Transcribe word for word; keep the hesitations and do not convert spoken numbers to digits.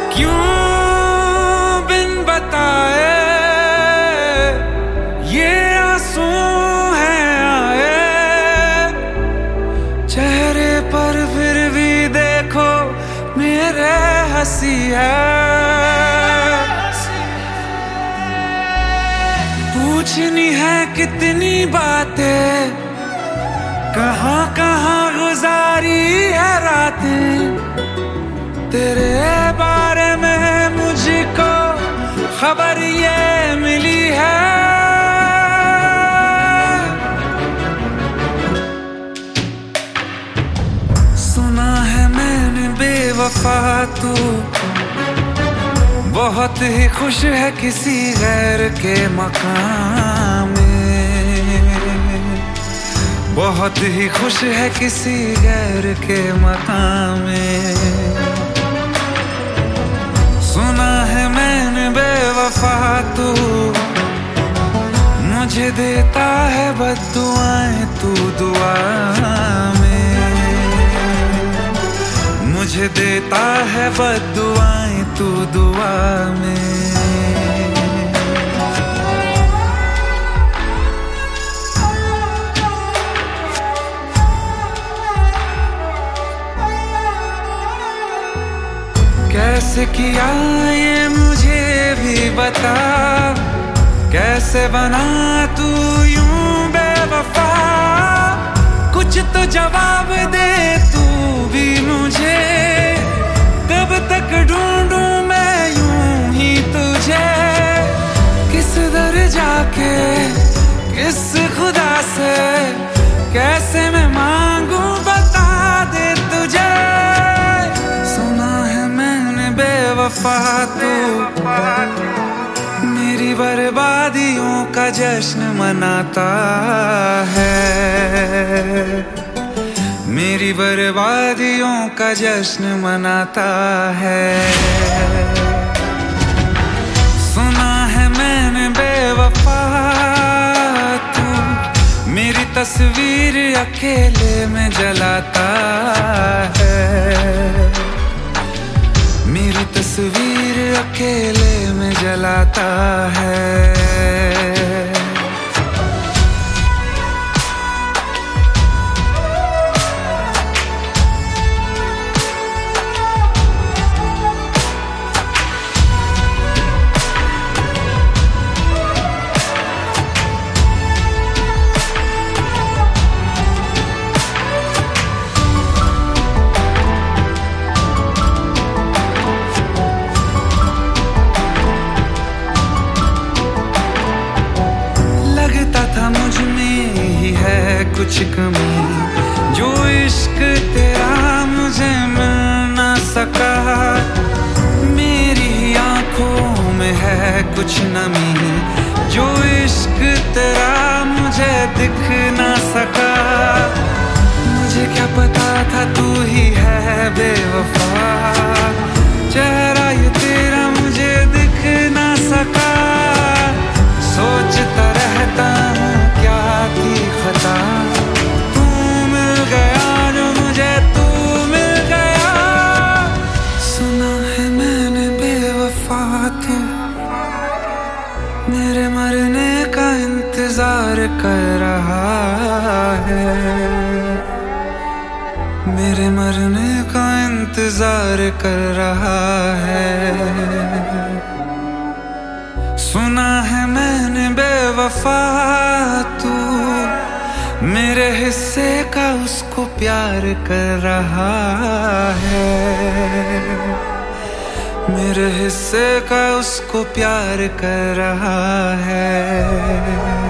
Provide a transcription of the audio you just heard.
क्यों बिन बताए ये आंसू हैं आए चेहरे पर, फिर भी देखो मेरे हंसी है। पूछनी है कितनी बातें, कहाँ कहाँ गुजारी है रातें, तेरे बारे में मुझको खबर ये मिली है। सुना है मैंने बेवफा तू बहुत ही खुश है किसी गैर के मकाम में, बहुत ही खुश है किसी गैर के मकाम में। सुना है मैंने बेवफा तू मुझे देता है बद्दुआएं तू दुआ में, मुझे देता है बद्दुआएं तू दुआ में। कैसे किया ये मुझे भी बता, कैसे बना तू यूं बेवफा, कुछ तो जवाब दे तू भी मुझे, कब तक ढूंढूं मैं यूं ही तुझे, किस दर जाके किस खुदा से कैसे मैं मांगू बता दे तुझे। सुना है मैंने बेवफा तू मेरी बर्बादियों का जश्न मनाता है, मेरी बर्बादियों का जश्न मनाता है। सुना है मैंने बेवफा तू मेरी तस्वीर अकेले में जलाता है, मेरी तस्वीर अकेले में जलाता है। कुछ कमी जो इश्क तेरा मुझे मिल ना सका, मेरी आंखों में है कुछ नमी जो इश्क तेरा मुझे दिख ना सका। मुझे क्या पता था तू ही है बेवफा, चेहरा ये तेरा मुझे दिख ना सका। सोचता रहता हूँ क्या थी खता, तू मिल गया जो मुझे तू मिल गया। सुना है मैंने बेवफा तू मेरे मरने का इंतजार कर रहा है, मेरे मरने का इंतजार कर रहा है। सुना है मैंने बेवफा तू मेरे हिस्से का उसको प्यार कर रहा है, मेरे हिस्से का उसको प्यार कर रहा है।